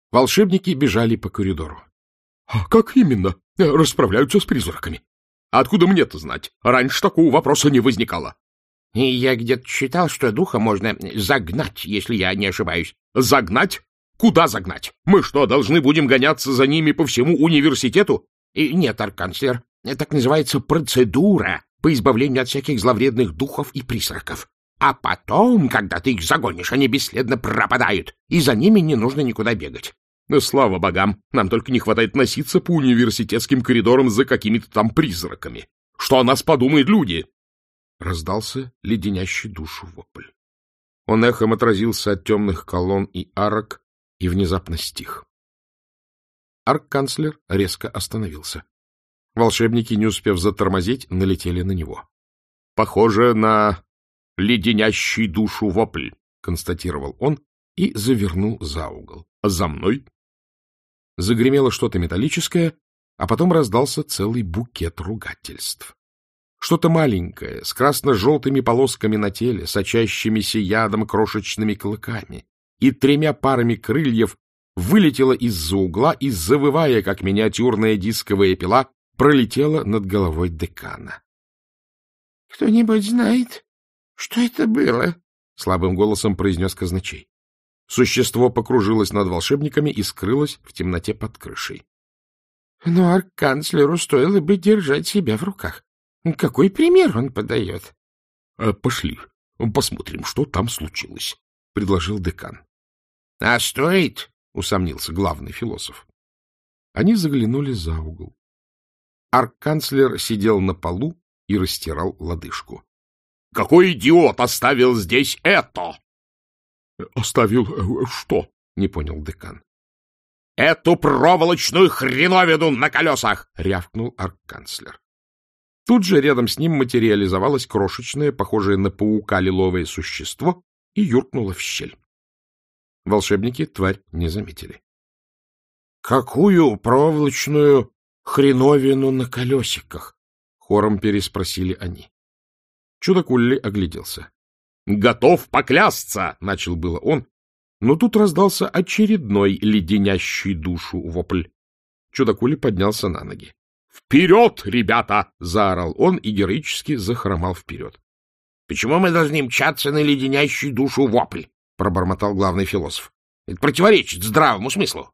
Волшебники бежали по коридору. — Как именно? Расправляются с призраками? Откуда мне-то знать? Раньше такого вопроса не возникало. — И я где-то читал, что духа можно загнать, если я не ошибаюсь. — Загнать? Куда загнать? Мы что, должны будем гоняться за ними по всему университету? — Нет, арканцлер, так называется процедура по избавлению от всяких зловредных духов и призраков. А потом, когда ты их загонишь, они бесследно пропадают, и за ними не нужно никуда бегать. Слава богам, нам только не хватает носиться по университетским коридорам за какими-то там призраками. Что о нас подумают люди? Раздался леденящий душу вопль. Он эхом отразился от темных колонн и арок и внезапно стих. Арк-канцлер резко остановился. Волшебники, не успев затормозить, налетели на него. — Похоже на леденящий душу вопль, — констатировал он и завернул за угол. — За мной! Загремело что-то металлическое, а потом раздался целый букет ругательств. Что-то маленькое, с красно-желтыми полосками на теле, сочащимися ядом крошечными клыками и 3 парами крыльев вылетело из-за угла и, завывая, как миниатюрная дисковая пила, пролетело над головой декана. — Кто-нибудь знает, что это было? — слабым голосом произнес казначей. Существо покружилось над волшебниками и скрылось в темноте под крышей. — Но арканцлеру стоило бы держать себя в руках. Какой пример он подает? — Пошли, посмотрим, что там случилось, — предложил декан. — А стоит? — усомнился главный философ. Они заглянули за угол. Арканцлер сидел на полу и растирал лодыжку. — Какой идиот оставил здесь это? — Оставил что? — не понял декан. — Эту проволочную хреновину на колесах! — рявкнул арканцлер. Тут же рядом с ним материализовалось крошечное, похожее на паука лиловое существо и юркнуло в щель. Волшебники тварь не заметили. — Какую проволочную хреновину на колесиках? — хором переспросили они. Чудо-Кулли огляделся. — Готов поклясться! — начал было он, но тут раздался очередной леденящий душу вопль. Чудо-Кулли поднялся на ноги. «Вперед, ребята!» — заорал он и героически захромал вперед. — Почему мы должны мчаться на леденящую душу вопль? — пробормотал главный философ. — Это противоречит здравому смыслу.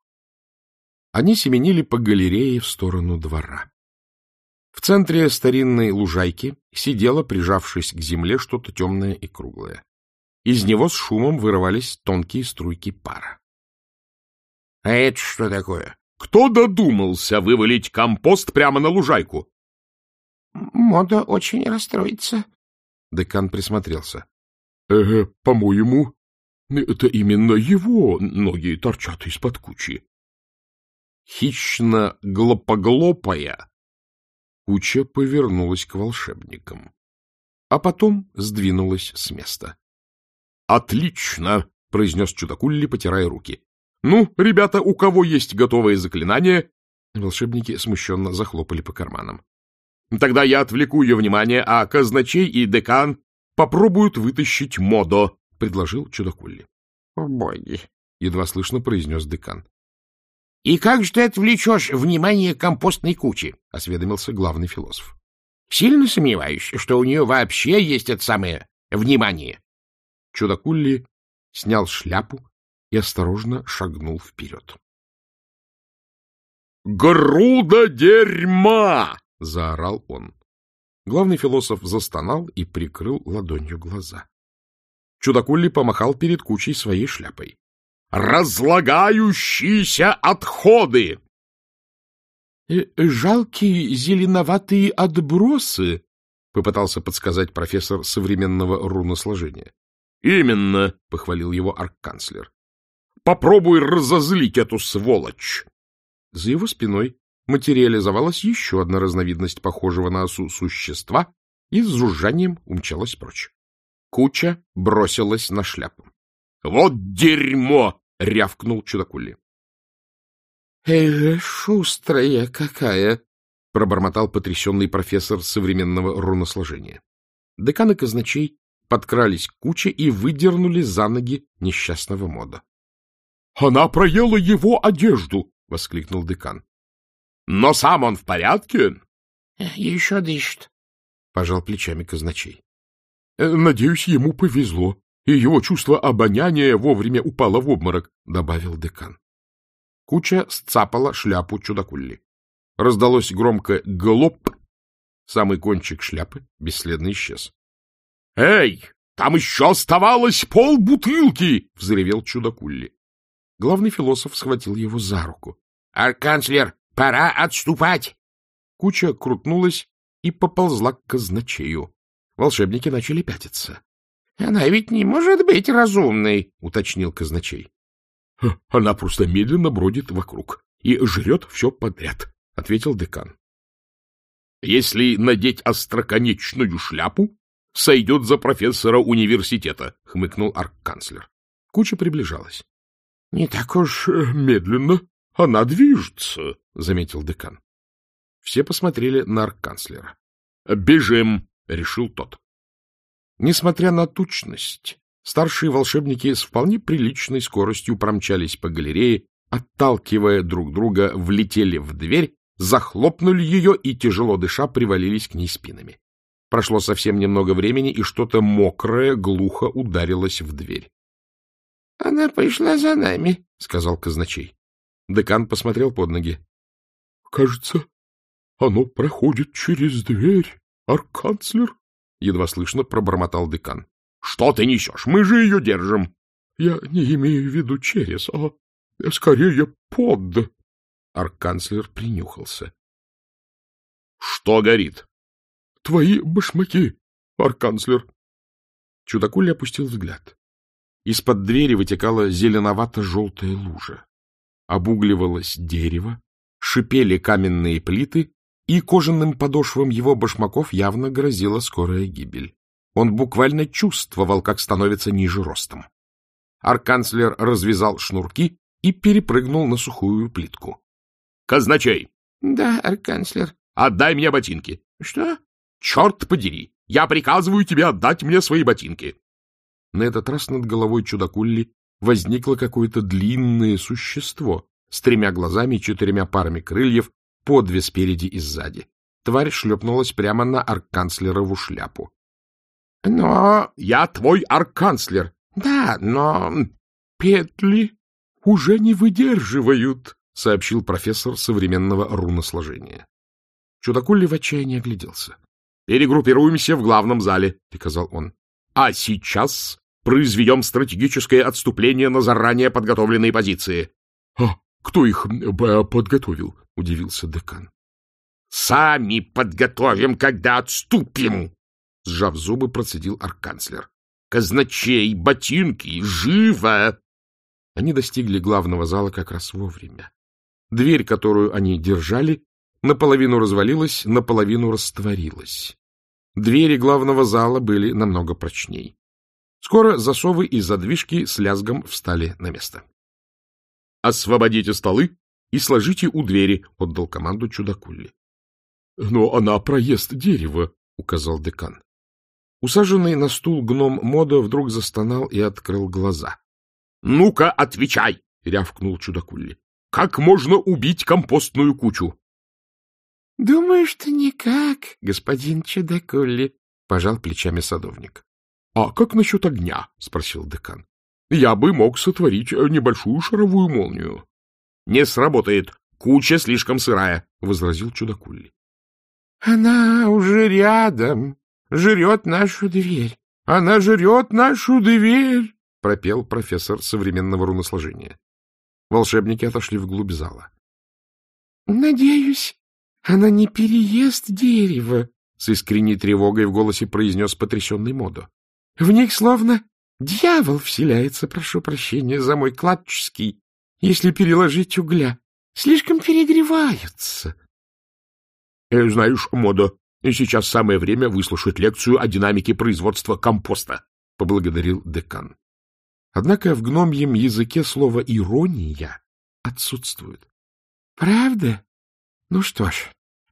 Они семенили по галерее в сторону двора. В центре старинной лужайки сидело, прижавшись к земле, что-то темное и круглое. Из него с шумом вырывались тонкие струйки пара. — А это что такое? Кто додумался вывалить компост прямо на лужайку? — Мода очень расстроится. Декан присмотрелся. — По-моему, это именно его ноги торчат из-под кучи. Хищно-глопоглопая куча повернулась к волшебникам, а потом сдвинулась с места. — Отлично! — произнес Чудо-Кулли, потирая руки. — Ну, ребята, у кого есть готовое заклинание? Волшебники смущенно захлопали по карманам. — Тогда я отвлеку ее внимание, а казначей и декан попробуют вытащить Модо, — предложил Чудо-Кулли. — О, боги! — едва слышно произнес декан. — И как же ты отвлечешь внимание компостной кучи? — осведомился главный философ. — Сильно сомневаюсь, что у нее вообще есть это самое внимание. Чудо-Кулли снял шляпу и осторожно шагнул вперед. — Груда дерьма! — заорал он. Главный философ застонал и прикрыл ладонью глаза. Чудо-Кулли помахал перед кучей своей шляпой. — Разлагающиеся отходы! — Жалкие зеленоватые отбросы, — попытался подсказать профессор современного руносложения. — Именно, — похвалил его арканцлер. — Попробуй разозлить эту сволочь. За его спиной материализовалась еще одна разновидность похожего на осу существа и с жужжанием умчалась прочь. Куча бросилась на шляпу. — Вот дерьмо! — рявкнул Чудо-Кулли. — Шустрая какая! — пробормотал потрясенный профессор современного руносложения. Декан и казначей подкрались к куче и выдернули за ноги несчастного Мода. — Она проела его одежду! — воскликнул декан. — Но сам он в порядке? — Еще дышит, — пожал плечами казначей. — Надеюсь, ему повезло, и его чувство обоняния вовремя упало в обморок, — добавил декан. Куча сцапала шляпу чудакулли. Раздалось громко «глоп». Самый кончик шляпы бесследно исчез. — Эй, там еще оставалось полбутылки! — взревел чудакулли. Главный философ схватил его за руку. — Арканцлер, пора отступать! Куча крутнулась и поползла к казначею. Волшебники начали пятиться. — Она ведь не может быть разумной, — уточнил казначей. — Она просто медленно бродит вокруг и жрет все подряд, — ответил декан. — Если надеть остроконечную шляпу, сойдет за профессора университета, — хмыкнул арканцлер. Куча приближалась. — Не так уж медленно она движется, — заметил декан. Все посмотрели на арканцлера. — Бежим, — решил тот. Несмотря на тучность, старшие волшебники с вполне приличной скоростью промчались по галерее, отталкивая друг друга, влетели в дверь, захлопнули ее и, тяжело дыша, привалились к ней спинами. Прошло совсем немного времени, и что-то мокрое глухо ударилось в дверь. — Она пошла за нами, — сказал казначей. Декан посмотрел под ноги. — Кажется, оно проходит через дверь, арканцлер, — едва слышно пробормотал декан. — Что ты несешь? Мы же ее держим. — Я не имею в виду через, а скорее под. Арканцлер принюхался. — Что горит? — Твои башмаки, арканцлер. Чудакулли опустил взгляд. Из-под двери вытекала зеленовато-желтая лужа. Обугливалось дерево, шипели каменные плиты, и кожаным подошвам его башмаков явно грозила скорая гибель. Он буквально чувствовал, как становится ниже ростом. Арканцлер развязал шнурки и перепрыгнул на сухую плитку. — Казначей! — Да, арканцлер. — Отдай мне ботинки. — Что? — Черт подери! Я приказываю тебе отдать мне свои ботинки. На этот раз над головой чудакулли возникло какое-то длинное существо с 3 глазами и 4 парами крыльев, по 2 спереди и сзади. Тварь шлепнулась прямо на арканцлерову шляпу. — Но... — Я твой арканцлер. — Да, но... — Петли уже не выдерживают, — сообщил профессор современного руносложения. Чудакулли в отчаянии огляделся. — Перегруппируемся в главном зале, — приказал он. — А сейчас произведем стратегическое отступление на заранее подготовленные позиции. — А кто их подготовил? — удивился декан. — Сами подготовим, когда отступим! — сжав зубы, процедил арканцлер. — Казначей, ботинки, живо! Они достигли главного зала как раз вовремя. Дверь, которую они держали, наполовину развалилась, наполовину растворилась. Двери главного зала были намного прочней. Скоро засовы и задвижки с лязгом встали на место. — Освободите столы и сложите у двери, — отдал команду чудакулли. — Но она проест дерево, — указал декан. Усаженный на стул гном Модо вдруг застонал и открыл глаза. — Ну-ка, отвечай! — рявкнул чудакулли. — Как можно убить компостную кучу? — Думаю, что никак, господин чудакулли, — пожал плечами садовник. — А как насчет огня? — спросил декан. — Я бы мог сотворить небольшую шаровую молнию. — Не сработает. Куча слишком сырая, — возразил чудакулли. — Она уже рядом. Жрет нашу дверь. Она жрет нашу дверь, — пропел профессор современного руносложения. Волшебники отошли вглубь зала. — Надеюсь, она не переест дерево, — с искренней тревогой в голосе произнес потрясенный Модо. — В них словно дьявол вселяется, прошу прощения за мой кладческий, если переложить угля. Слишком перегреваются. — Знаешь, Модо, сейчас самое время выслушать лекцию о динамике производства компоста, — поблагодарил декан. Однако в гномьем языке слово «ирония» отсутствует. — Правда? Ну что ж,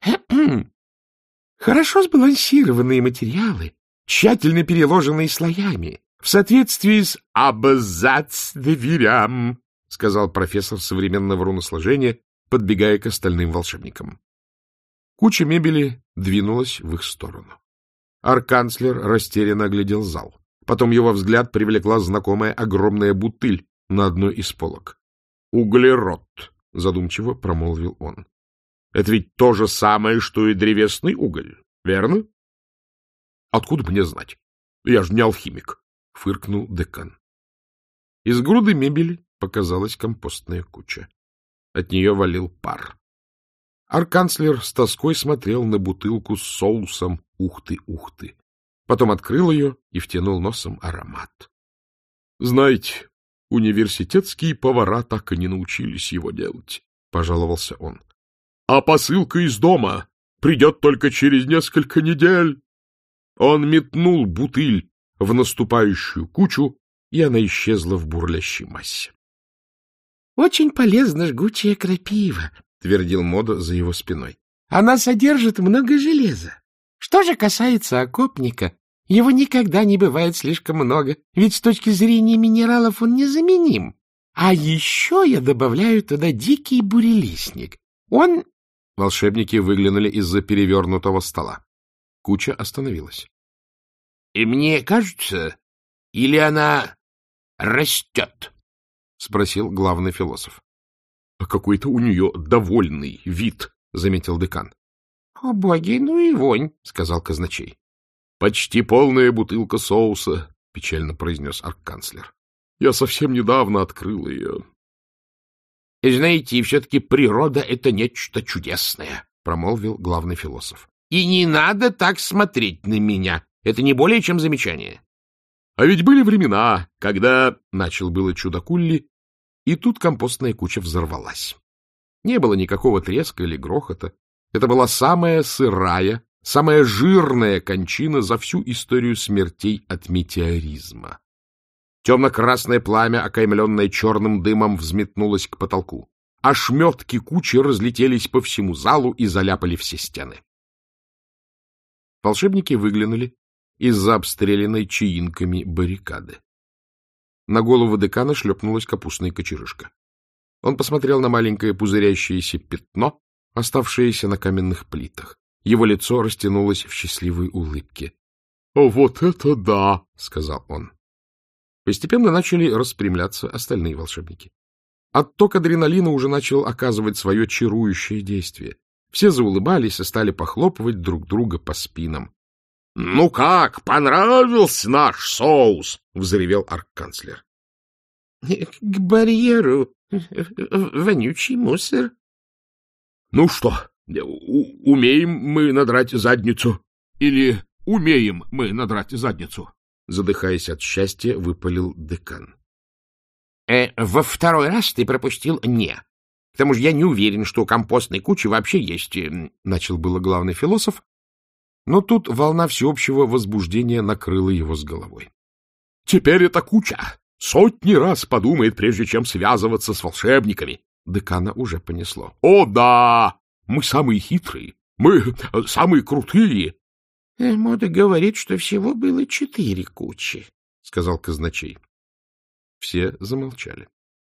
хорошо сбалансированные материалы, тщательно переложенные слоями, в соответствии с «абзац дверям», — сказал профессор современного руносложения, подбегая к остальным волшебникам. Куча мебели двинулась в их сторону. Арканцлер растерянно оглядел зал. Потом его взгляд привлекла знакомая огромная бутыль на одной из полок. — Углерод, — задумчиво промолвил он. — Это ведь то же самое, что и древесный уголь, верно? — Откуда мне знать? Я же не алхимик, — фыркнул декан. Из груды мебели показалась компостная куча. От нее валил пар. Арканцлер с тоской смотрел на бутылку с соусом ухты-ухты. Потом открыл ее и втянул носом аромат. — Знаете, университетские повара так и не научились его делать, — пожаловался он. — А посылка из дома придет только через несколько недель. Он метнул бутыль в наступающую кучу, и она исчезла в бурлящей массе. — Очень полезна жгучая крапива, — твердил Модо за его спиной. — Она содержит много железа. Что же касается окопника, его никогда не бывает слишком много, ведь с точки зрения минералов он незаменим. А еще я добавляю туда дикий бурелистник. Он... Волшебники выглянули из-за перевернутого стола. Куча остановилась. — И мне кажется, или она растет? — спросил главный философ. — Какой-то у нее довольный вид, — заметил декан. — О, боги, ну и вонь, — сказал казначей. — Почти полная бутылка соуса, — печально произнес арканцлер. — Я совсем недавно открыл ее. — Знаете, все-таки природа — это нечто чудесное, — промолвил главный философ. — И не надо так смотреть на меня. Это не более чем замечание. — А ведь были времена, когда... — начал было чудакулли, и тут компостная куча взорвалась. Не было никакого треска или грохота. Это была самая сырая, самая жирная кончина за всю историю смертей от метеоризма. Темно-красное пламя, окаймленное черным дымом, взметнулось к потолку. Ошметки кучи разлетелись по всему залу и заляпали все стены. Волшебники выглянули из-за обстрелянной чаинками баррикады. На голову декана шлепнулась капустная кочерышка. Он посмотрел на маленькое пузырящееся пятно, оставшееся на каменных плитах. Его лицо растянулось в счастливой улыбке. — Вот это да! — сказал он. Постепенно начали распрямляться остальные волшебники. Отток адреналина уже начал оказывать свое чарующее действие. Все заулыбались и стали похлопывать друг друга по спинам. — Ну как, понравился наш соус? — взревел арканцлер. — К барьеру вонючий мусор. — Ну что, умеем мы надрать задницу? Или умеем мы надрать задницу? Задыхаясь от счастья, выпалил декан. — Во второй раз ты пропустил «не». К тому же я не уверен, что у компостной кучи вообще есть... — начал было главный философ, но тут волна всеобщего возбуждения накрыла его с головой. — Теперь эта куча сотни раз подумает, прежде чем связываться с волшебниками. Декана уже понесло. — О, да! Мы самые хитрые, мы самые крутые. — Мода говорит, что всего было 4 кучи, — сказал казначей. Все замолчали.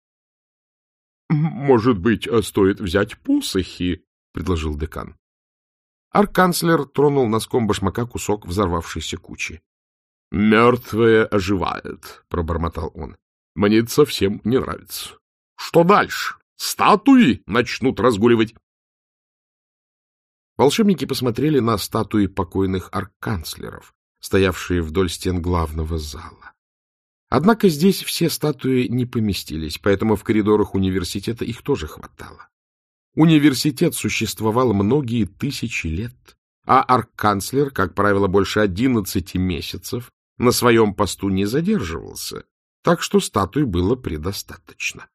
— Может быть, стоит взять посохи? — предложил декан. Арканцлер тронул носком башмака кусок взорвавшейся кучи. — Мертвое оживает, — пробормотал он. — Мне это совсем не нравится. Что дальше? Статуи начнут разгуливать. Волшебники посмотрели на статуи покойных арканцлеров, стоявшие вдоль стен главного зала. Однако здесь все статуи не поместились, поэтому в коридорах университета их тоже хватало. Университет существовал многие тысячи лет, а арканцлер, как правило, больше 11 месяцев на своем посту не задерживался, так что статуй было предостаточно.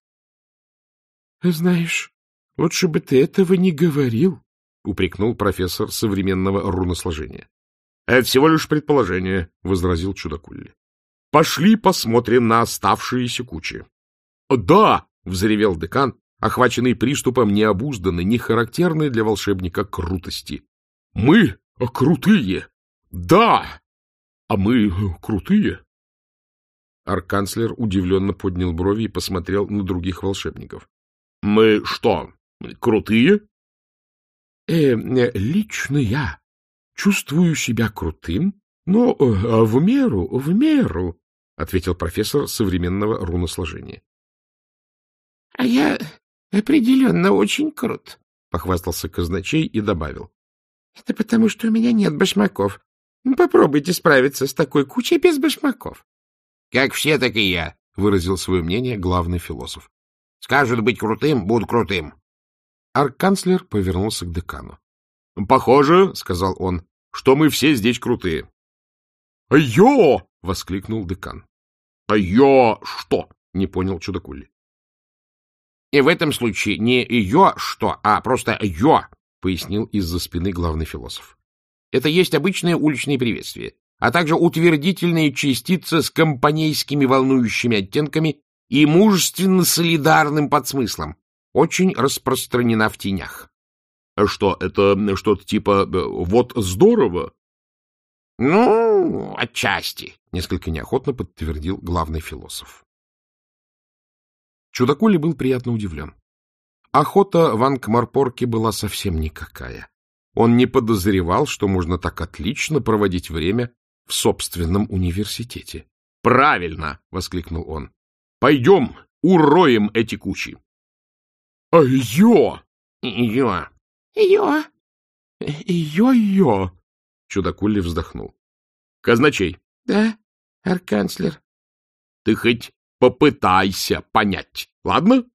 — Знаешь, лучше бы ты этого не говорил, — упрекнул профессор современного руносложения. — Это всего лишь предположение, — возразил чудакулли. — Пошли посмотрим на оставшиеся кучи. — Да! — взревел декан, охваченный приступом необузданной, нехарактерной для волшебника крутости. — Мы крутые! Да! А мы крутые! Арканцлер удивленно поднял брови и посмотрел на других волшебников. — Мы что, крутые? Лично я чувствую себя крутым, но в меру, — ответил профессор современного руносложения. — А я определенно очень крут, — похвастался казначей и добавил. — Это потому, что у меня нет башмаков. Попробуйте справиться с такой кучей без башмаков. — Как все, так и я, — выразил свое мнение главный философ. — Скажут быть крутым — буду крутым. Арканцлер повернулся к декану. — Похоже, — сказал он, — что мы все здесь крутые. — Йо! — воскликнул декан. — Йо что? — не понял чудакули. — И в этом случае не йо что, а просто йо, — пояснил из-за спины главный философ. Это есть обычное уличное приветствие, а также утвердительная частица с компанейскими волнующими оттенками и мужественно-солидарным подсмыслом. Очень распространена в тенях. — Что, это что-то типа «вот здорово»? — Ну, отчасти, — несколько неохотно подтвердил главный философ. Чудакули был приятно удивлен. Охота в Анкмарпорке была совсем никакая. Он не подозревал, что можно так отлично проводить время в собственном университете. — Правильно! — воскликнул он. — Пойдем, уроем эти кучи. — Йо! Йо! Йо! Йо-йо! Чудакули вздохнул. — Казначей. — Да, арканцлер. — Ты хоть попытайся понять, ладно?